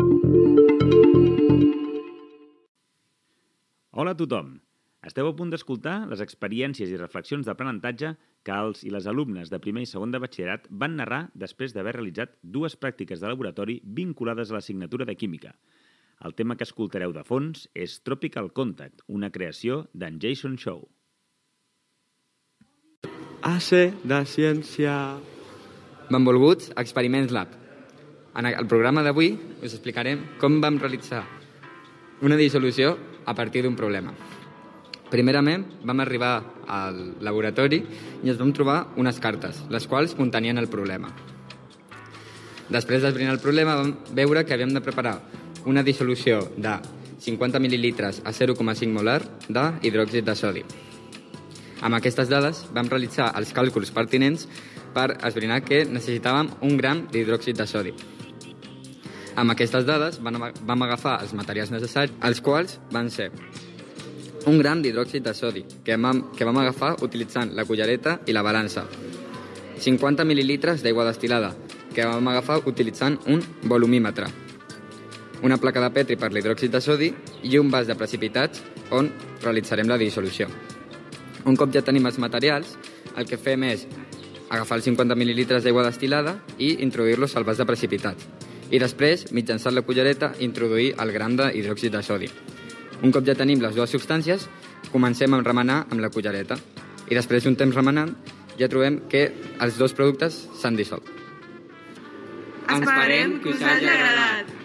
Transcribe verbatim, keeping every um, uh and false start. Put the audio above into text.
Hola a tothom! Esteu a punt d'escoltar les experiències i reflexions d'aprenentatge que els i les alumnes de primer i segon de batxillerat van narrar després d'haver realitzat dues pràctiques de laboratori vinculades a l'assignatura de Química. El tema que escoltareu de fons és Tropical Contact, una creació d'en Jason Shaw. A C de ciència. Benvolguts a Experiments Lab. En el programa d'avui us explicarem com vam realitzar una dissolució a partir d'un problema. Primerament, vam arribar al laboratori i ens vam trobar unes cartes, les quals contenien el problema. Després d'esbrinar el problema, vam veure que havíem de preparar una dissolució de cinquanta mil·lilitres a zero coma cinc molar d'hidròxid de sodi. Amb aquestes dades vam realitzar els càlculs pertinents per esbrinar que necessitàvem un gram d'hidròxid de sodi. Amb aquestes dades vam agafar els materials necessaris, els quals van ser un gram d'hidròxid de sodi, que vam, que vam agafar utilitzant la cullereta i la balança, cinquanta mil·lilitres d'aigua destil·lada, que vam agafar utilitzant un volumímetre, una placa de Petri per l'hidròxid de sodi i un vas de precipitats on realitzarem la dissolució. Un cop ja tenim els materials, el que fem és agafar els cinquanta mil·lilitres d'aigua destil·lada i introduir-los al vas de precipitats. I després, mitjançant la cullereta, introduir el gram d'hidròxid de sodi. Un cop ja tenim les dues substàncies, comencem a remenar amb la cullereta. I després d'un temps remenant, ja trobem que els dos productes s'han dissolt. Esperem que us hagi agradat.